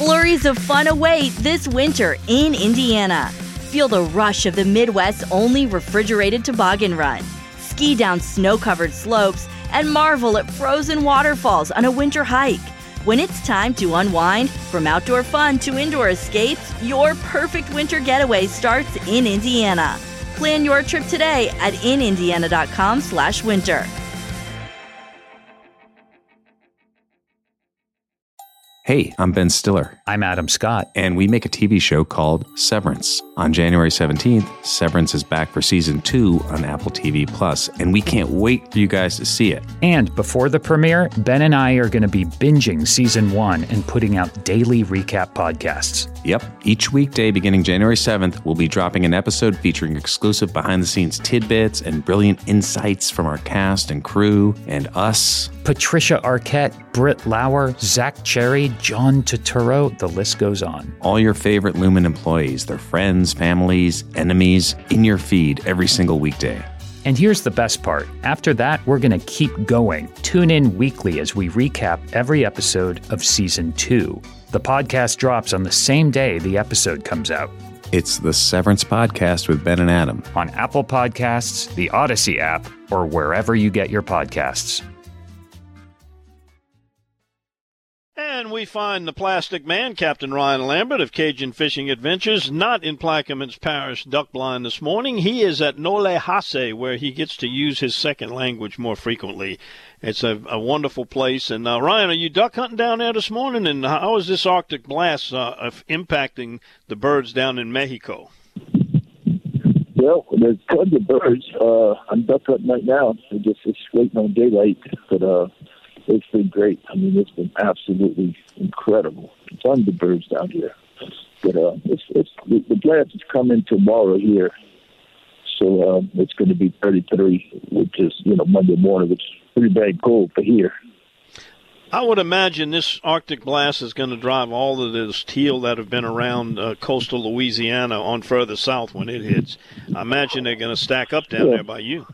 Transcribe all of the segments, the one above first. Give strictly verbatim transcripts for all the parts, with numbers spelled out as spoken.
Flurries of fun await this winter in Indiana. Feel the rush of the Midwest's only refrigerated toboggan run. Ski down snow-covered slopes and marvel at frozen waterfalls on a winter hike. When it's time to unwind, from outdoor fun to indoor escapes, your perfect winter getaway starts in Indiana. Plan your trip today at in indiana dot com slash winter. Hey, I'm Ben Stiller. I'm Adam Scott. And we make a T V show called Severance. On January seventeenth, Severance is back for season two on Apple T V Plus, and we can't wait for you guys to see it. And before the premiere, Ben and I are going to be binging season one and putting out daily recap podcasts. Yep. Each weekday beginning January seventh, we'll be dropping an episode featuring exclusive behind-the-scenes tidbits and brilliant insights from our cast and crew and us. Patricia Arquette, Britt Lauer, Zach Cherry, John Turturro, the list goes on. All your favorite Lumen employees, their friends, families, enemies, in your feed every single weekday. And here's the best part. After that, we're going to keep going. Tune in weekly as we recap every episode of season two. The podcast drops on the same day the episode comes out. It's the Severance Podcast with Ben and Adam. On Apple Podcasts, the Odyssey app, or wherever you get your podcasts. And we find the Plastic Man, Captain Ryan Lambert of Cajun Fishing Adventures, not in Plaquemines Parish duck blind this morning. He is at Nole Hase, where he gets to use his second language more frequently. It's a, a wonderful place. And, uh, Ryan, are you duck hunting down there this morning? And how is this Arctic blast uh, impacting the birds down in Mexico? Well, there's tons of birds. Uh, I'm duck hunting right now. I'm just, just waiting on daylight. But, uh, it's been great. I mean, it's been absolutely incredible. Tons of birds down here. But uh, it's, it's, the blast is coming tomorrow here. So uh, it's going to be thirty-three, which is, you know, Monday morning, which is pretty bad cold for here. I would imagine this Arctic blast is going to drive all of those teal that have been around uh, coastal Louisiana on further south when it hits. I imagine they're going to stack up down yeah. there by you.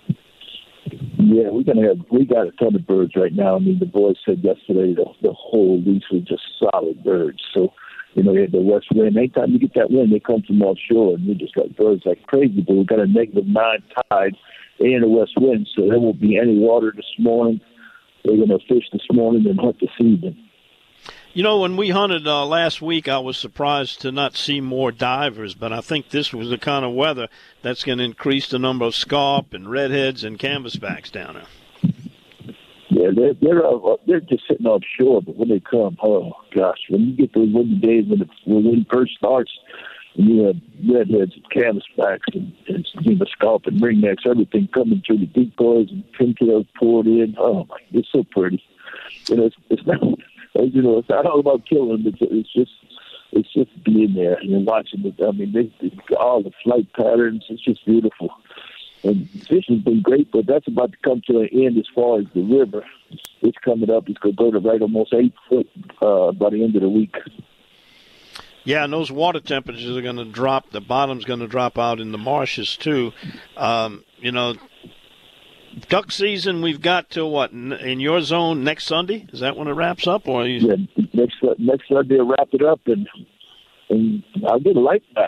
Yeah, we're gonna have. We got a ton of birds right now. I mean, the boys said yesterday the, the whole lease was just solid birds. So, you know, they had the west wind. Anytime you get that wind, they come from offshore, and we just got birds like crazy. But we got a negative nine tide and a west wind, so there won't be any water this morning. They're gonna fish this morning and hunt this evening. You know, when we hunted uh, last week, I was surprised to not see more divers, but I think this was the kind of weather that's going to increase the number of scarp and redheads and canvasbacks down there. Yeah, they're they're, uh, they're just sitting offshore, but when they come, oh gosh, when you get those windy days when, it, when the wind first starts, and you have redheads and canvasbacks and, and you know, scarp and ringnecks, everything coming through the decoys and pintails poured in. Oh my, it's so pretty. You know, it's, it's not. You know, it's not all about killing them. It's, it's just, it's just being there and watching it. I mean, they, they, all the flight patterns. It's just beautiful. And fishing's been great, but that's about to come to an end as far as the river. It's coming up. It's going to go to right almost eight foot uh, by the end of the week. Yeah, and those water temperatures are going to drop. The bottom's going to drop out in the marshes too. Um, you know. Duck season, we've got to what, in your zone next Sunday? Is that when it wraps up? Or you... Yeah, next next Sunday I'll wrap it up, and and I'll get a light back.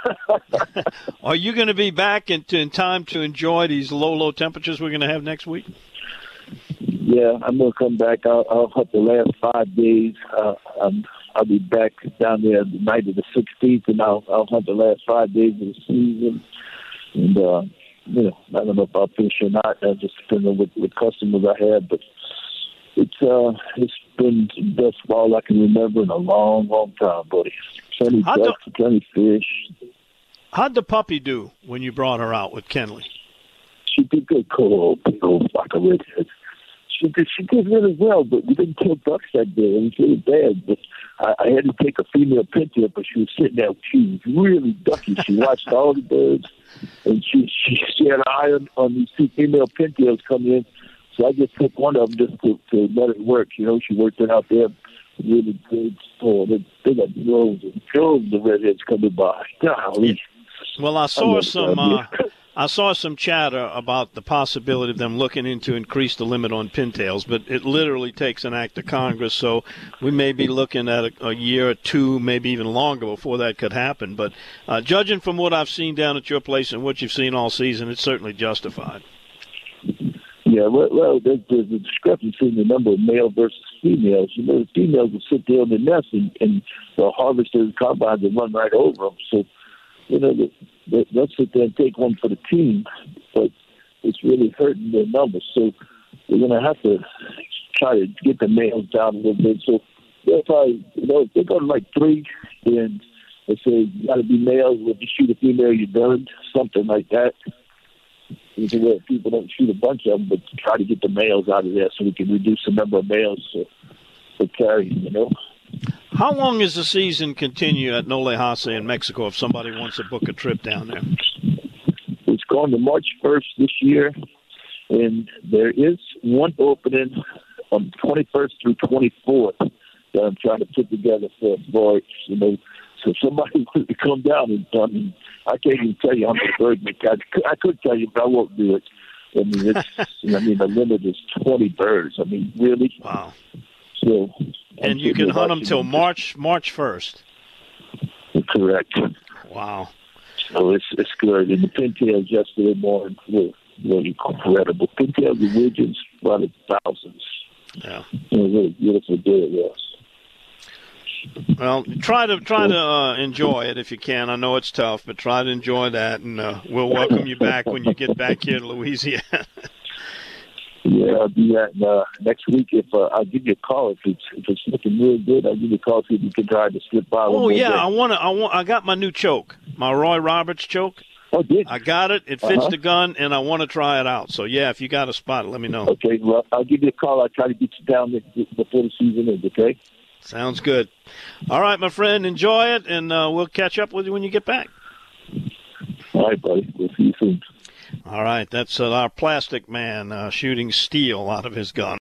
Are you going to be back in, in time to enjoy these low, low temperatures we're going to have next week? Yeah, I'm going to come back. I'll, I'll hunt the last five days. Uh, um, I'll be back down there the night of the sixteenth, and I'll, I'll hunt the last five days of the season. And, uh, you know, I don't know if I'll fish or not. I just depends on what, what customers I have, but it's uh, it's been the best fall I can remember in a long, long time, buddy. Plenty how'd ducks, the, plenty fish. How'd the puppy do when you brought her out with Kenley? She did good, cool, big old flock of redheads. She did, she did really well, but we didn't kill ducks that day. It was really bad, but I, I had to take a female pintail, but she was sitting there. She was really ducky. She watched all the birds. And she, she she had an eye on, on these two female pintails coming in, so I just took one of them just to, to let it work. You know, she worked it out there really good. Oh, they, they got droves and droves of redheads coming by. Golly. Well, I saw I some. Uh, I saw some chatter about the possibility of them looking into increase the limit on pintails, but it literally takes an act of Congress, so we may be looking at a, a year or two, maybe even longer before that could happen. But uh, judging from what I've seen down at your place and what you've seen all season, it's certainly justified. Yeah, well, well there's, there's a discrepancy in the number of male versus females. You know, the females will sit there on the nest and, and the harvesters, combines will run right over them. So, you know, they, they, they'll sit there and take one for the team, but it's really hurting their numbers. So we're going to have to try to get the males down a little bit. So they'll probably, you know, if they go to like three, then they say you got to be males. If you shoot a female, you're done, something like that. It's a way people don't shoot a bunch of them, but try to get the males out of there so we can reduce the number of males for, for carrying, you know. How long does the season continue at Nole Hase in Mexico if somebody wants to book a trip down there? It's going to March first this year, and there is one opening on twenty-first through twenty-fourth that I'm trying to put together for, for you know, so if somebody wants to come down and I mean, I can't even tell you how many birds we got. I could tell you, but I won't do it. I mean, it's, I mean, the limit is twenty birds. I mean, really? Wow. So, and you can hunt them till March March first. Correct. Wow. So it's it's good. And the pintails yesterday morning were really incredible. Pintails and widgeons by the thousands. Yeah. It was a really beautiful day it was. Well, try to try to uh, enjoy it if you can. I know it's tough, but try to enjoy that, and uh, we'll welcome you back when you get back here to Louisiana. Yeah, I'll do that uh, next week. If uh, I'll give you a call if it's if it's looking real good. I'll give you a call see if you can try to slip by. Oh yeah, I want to. I want. I got my new choke, my Roy Roberts choke. Oh, did I got it. It fits uh-huh. the gun, and I want to try it out. So yeah, if you got a spot, let me know. Okay, well I'll give you a call. I'll try to get you down there before the season ends. Okay. Sounds good. All right, my friend, enjoy it, and uh, we'll catch up with you when you get back. All right, buddy. We'll see you soon. All right, that's uh, our plastic man uh, shooting steel out of his gun.